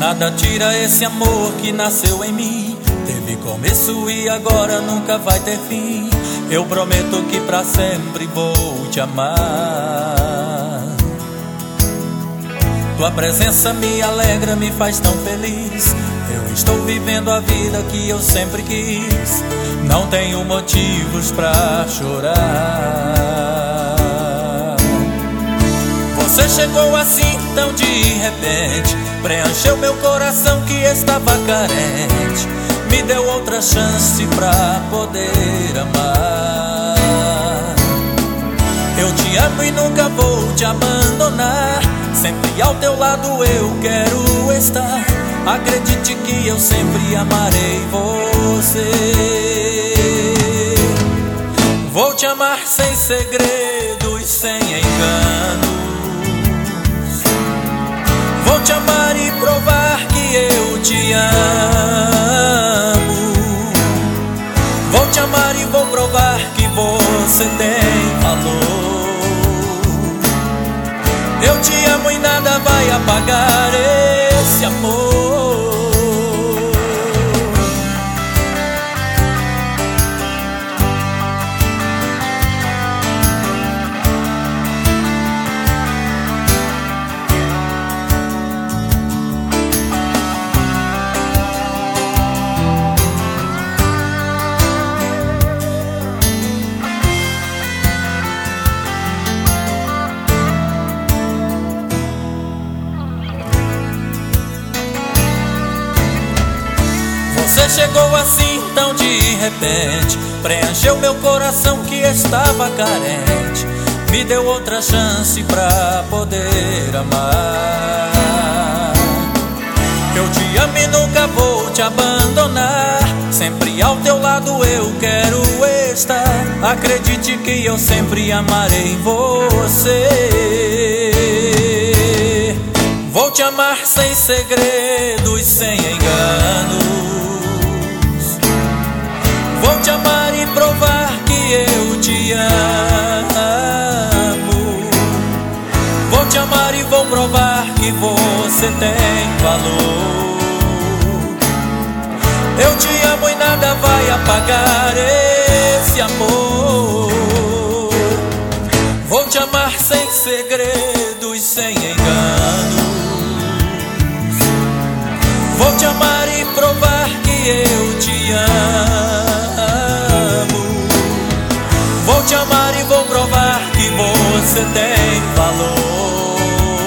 Nada tira esse amor que nasceu em mim. Teve começo e agora nunca vai ter fim. Eu prometo que pra sempre vou te amar. Tua presença me alegra, me faz tão feliz. Eu estou vivendo a vida que eu sempre quis. Não tenho motivos pra chorar. Você chegou assim tão de repente, preencheu meu coração que estava carente. Me deu outra chance pra poder amar. Eu te amo e nunca vou te abandonar. Sempre ao teu lado eu quero estar. Acredite que eu sempre amarei você. Vou te amar sem segredos, sem enganos. Vou te amar e provar que eu te amo. Vou te amar e vou provar que você tem valor. Eu te amo e nada vai apagar esse amor. Você chegou assim tão de repente, preencheu meu coração que estava carente. Me deu outra chance pra poder amar. Eu te amo e nunca vou te abandonar. Sempre ao teu lado eu quero estar. Acredite que eu sempre amarei você. Vou te amar sem segredos, sem enganos. Vou te amar e provar que eu te amo. Vou te amar e vou provar que você tem valor. Eu te amo e nada vai apagar esse amor. Vou te amar sem segredos, sem enganos. Vou te amar e provar que eu te amo. Vou te amar e vou provar que você tem valor.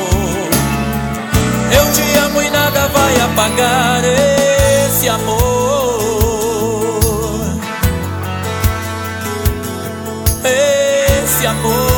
Eu te amo e nada vai apagar esse amor. Esse amor.